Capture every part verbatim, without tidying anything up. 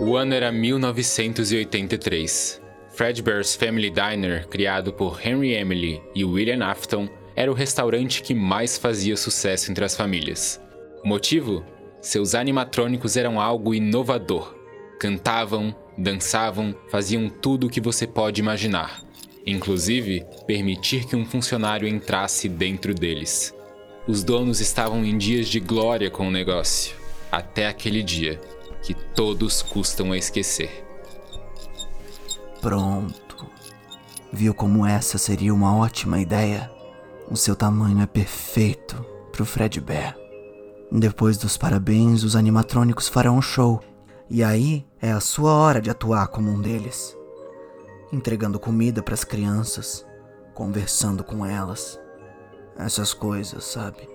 O ano era mil novecentos e oitenta e três. Fredbear's Family Diner, criado por Henry Emily e William Afton, era o restaurante que mais fazia sucesso entre as famílias. O motivo? Seus animatrônicos eram algo inovador. Cantavam, dançavam, faziam tudo o que você pode imaginar. Inclusive, permitir que um funcionário entrasse dentro deles. Os donos estavam em dias de glória com o negócio, até aquele dia, que todos custam a esquecer. Pronto. Viu como essa seria uma ótima ideia? O seu tamanho é perfeito pro Fredbear. Depois dos parabéns, os animatrônicos farão um show. E aí é a sua hora de atuar como um deles. Entregando comida pras crianças, conversando com elas. Essas coisas, sabe?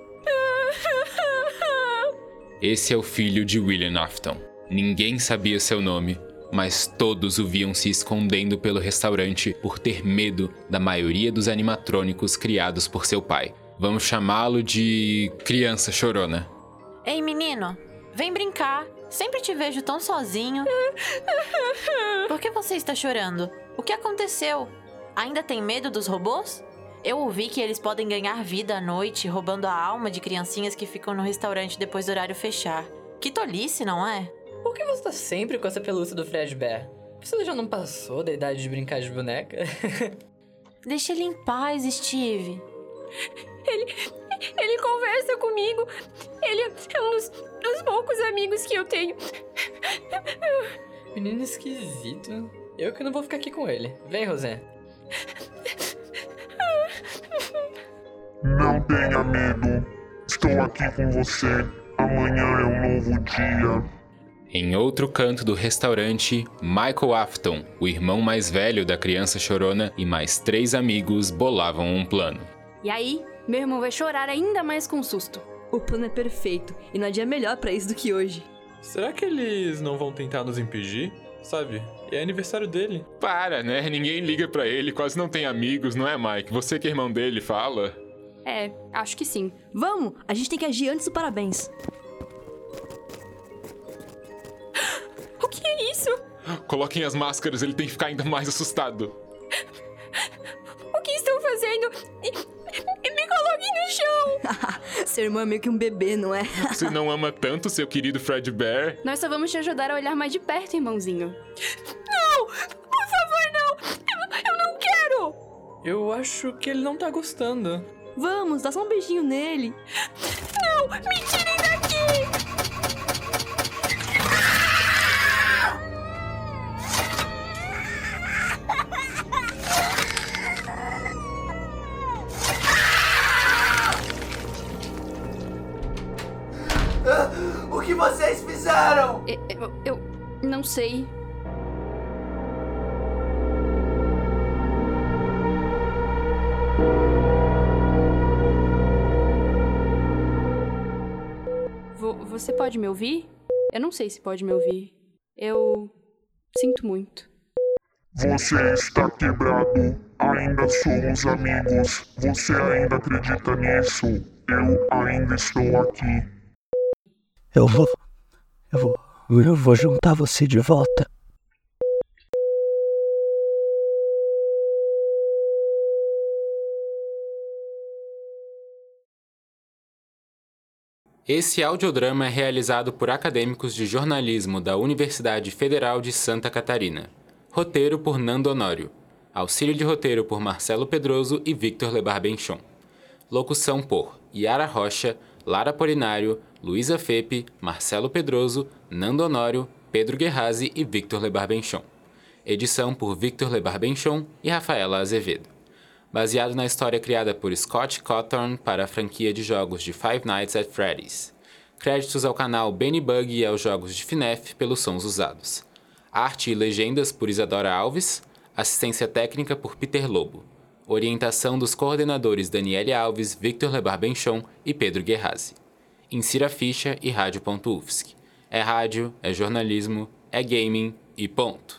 Esse é o filho de William Afton. Ninguém sabia seu nome, mas todos o viam se escondendo pelo restaurante por ter medo da maioria dos animatrônicos criados por seu pai. Vamos chamá-lo de Criança Chorona. Ei, menino, vem brincar. Sempre te vejo tão sozinho. Por que você está chorando? O que aconteceu? Ainda tem medo dos robôs? Eu ouvi que eles podem ganhar vida à noite, roubando a alma de criancinhas que ficam no restaurante depois do horário fechar. Que tolice, não é? Por que você tá sempre com essa pelúcia do Fredbear? Você já não passou da idade de brincar de boneca? Deixa ele em paz, Steve. Ele... Ele conversa comigo. Ele é um dos, dos poucos amigos que eu tenho. Menino esquisito. Eu que não vou ficar aqui com ele. Vem, Rosé. Não tenha medo. Estou aqui com você. Amanhã é um novo dia. Em outro canto do restaurante, Michael Afton, o irmão mais velho da Criança Chorona, e mais três amigos bolavam um plano. E aí, meu irmão vai chorar ainda mais com susto. O plano é perfeito e não há dia melhor pra isso do que hoje. Será que eles não vão tentar nos impedir? Sabe, é aniversário dele. Para, né? Ninguém liga pra ele, quase não tem amigos, não é, Mike? Você que é irmão dele, fala. É, acho que sim. Vamos, a gente tem que agir antes do parabéns. O que é isso? Coloquem as máscaras, ele tem que ficar ainda mais assustado. O que estão fazendo? Me coloquem no chão! Seu irmão é meio que um bebê, não é? Você não ama tanto seu querido Fredbear? Nós só vamos te ajudar a olhar mais de perto, irmãozinho. Não! Por favor, não! Eu, eu não quero! Eu acho que ele não tá gostando. Vamos, dá só um beijinho nele. Não! Me tirem daqui! O que vocês fizeram? Eu, eu, eu não sei. Vo- você pode me ouvir? Eu não sei se pode me ouvir. Eu sinto muito. Você está quebrado. Ainda somos amigos. Você ainda acredita nisso? Eu ainda estou aqui. Eu vou... Eu vou... Eu vou juntar você de volta. Esse audiodrama é realizado por acadêmicos de jornalismo da Universidade Federal de Santa Catarina. Roteiro por Nando Honório. Auxílio de roteiro por Marcelo Pedroso e Victor Lebar-Benchon. Locução por Yara Rocha, Lara Polinário, Luísa Fepe, Marcelo Pedroso, Nando Honório, Pedro Guerrazi e Victor Lebar-Benchon. Edição por Victor Lebar-Benchon e Rafaela Azevedo. Baseado na história criada por Scott Cawthon para a franquia de jogos de Five Nights at Freddy's. Créditos ao canal Benny Bug e aos jogos de F N A F pelos sons usados. Arte e legendas por Isadora Alves. Assistência técnica por Peter Lobo. Orientação dos coordenadores Daniele Alves, Victor Lebar-Benchon e Pedro Guerrazi. Insira a ficha e rádio ponto U F S C. É rádio, é jornalismo, é gaming e ponto.